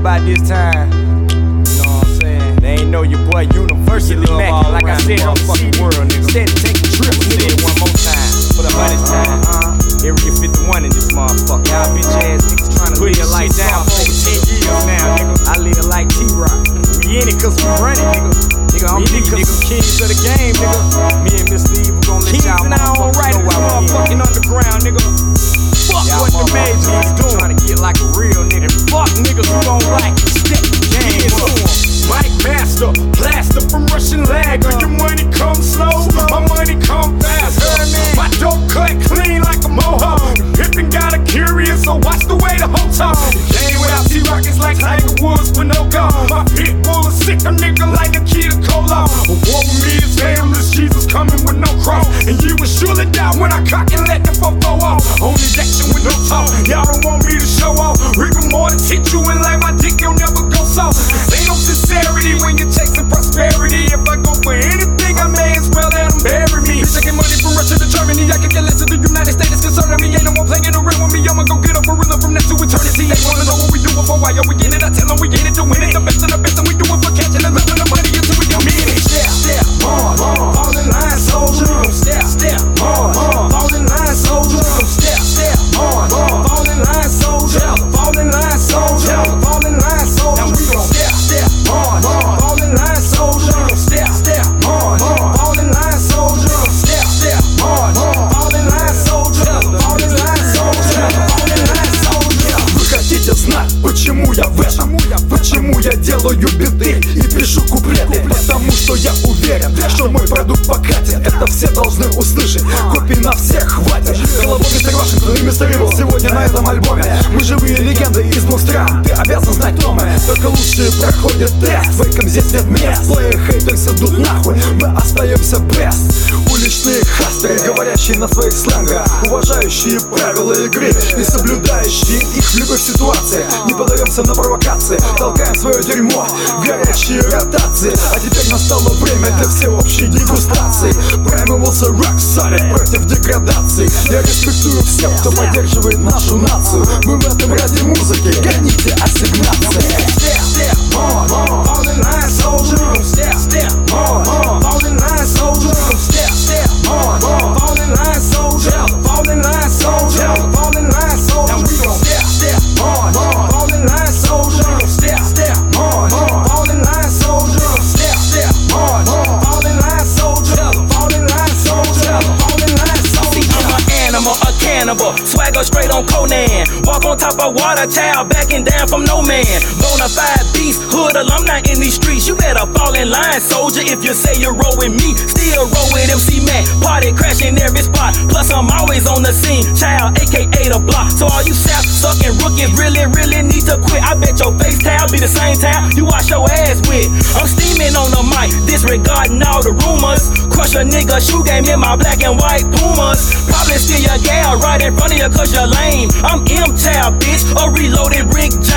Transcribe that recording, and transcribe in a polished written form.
about this time. You know what I'm saying? They ain't know your boy Universally Mac. Like I said, on the fucking world, nigga. Said to take a trip, nigga. Say it one more time for the 100th time. Area 51 in this motherfucker. Y'all bitch ass niggas trying to live like down for over 10 years now, nigga. I live like T-Rock. We in it cause we run it, nigga. Nigga, I'm me, nigga. Kings of the game, nigga. Me and Mr. Evil gon' let y'all motherfuckers know why we motherfucking underground, nigga. Fuck what the majors is doing. Trying to get like a real nigga. Fuck niggas who don't like step the game up. Mike Master, plaster from Russian Lager. Your money come slow, my money come fast. My dope cut clean like a mohawk. Pippin got a curious, so watch the way the whole talk. Game without T-Rock is like Tiger Woods with no go. My pit bull is sick, a nigga like Nikita Koloff. A war with me is nameless, Jesus coming with no cross. And you will surely die when I cock and let the fofo off. Only action with no talk, y'all don't want me to show off. Rigor mortis hit you in like my dick, you'll never go soft. Ain't no sincerity when you're chasing prosperity. If I go for anything, I may as well let them bury me. Bitch, I get money from Russia to Germany. I can get less of the United States concerning me. Ain't no more playing around with me. I'ma go get a gorilla from next to eternity. They wanna know what we doing for, why are we in it? I tell them we in it, doing it. The best of the best, and we do it for catching and loving the money until we come in it. Step, step, hard, fall in line, soldier. Step, step, hard, fall in line, soldier. Step, step, hard, fall in line, soldier. Fall in line, soldier. Fall in line, soldier. Now we gon' step, step, hard, fall in line, soldier. Step, step, hard, fall in line, soldier. Step, step, hard, fall in line, soldier. Fall in line, soldier. Fall in line, soldier. Вы хотите знать, почему я в этом? Почему я делаю биты и пишу куплеты? Потому что я уверен, что мой продукт покатит. Это все должны услышать, копий на всех хватит. Головой мистер Вашингтон и мистер Ивил сегодня на этом альбоме. Мы живые легенды из двух стран, ты обязан знать, кто мы. Только лучшие проходят тест, фейком здесь нет мест. Плеи хейтерс идут нахуй, мы остаемся best. Уличные хастеры, говорящие на своих сленгах, уважающие правила игры и соблюдающие их в любых ситуациях. Не подаемся на провокации, толкаем свое дерьмо в горячие ротации. А теперь настало время для всеобщей дегустации. Праймывался рок солид против деградации. Я респектую всех, кто поддерживает нашу нацию. Мы в этом ради музыки, гоните ассигнации. Step, step, hard, fall in line, soldier. Step, step, hard, fall in line, soldier. Step, step, hard, fall in line, soldier. Fall in line, soldier. Fall in line, soldier. Now we gon' step, step, hard, fall in line, soldier. Step, step, hard, fall in line, soldier. Step, step, hard, fall in line, soldier. Fall in line, soldier. Fall in line, soldier. See, I'm an animal, a cannibal, swagger straight on Conan. Walk on top of water tower, backing down from no man. Bonafide beast, hood alumni in these streets. You better fall in line, soldier, if you say you roll with me. Still roll with MC Mac, party crashing every spot. Plus I'm always on the scene, child, aka the block. So all you sap sucking rookies really need to quit. I bet your face towel be the same towel you wash your ass with. I'm steaming on the mic, disregarding all the rumors. Crush a nigga shoe game in my black and white Pumas. Probably steal your gal right in front of you cause you're lame. I'm M-Child, bitch, a reloaded Rick James.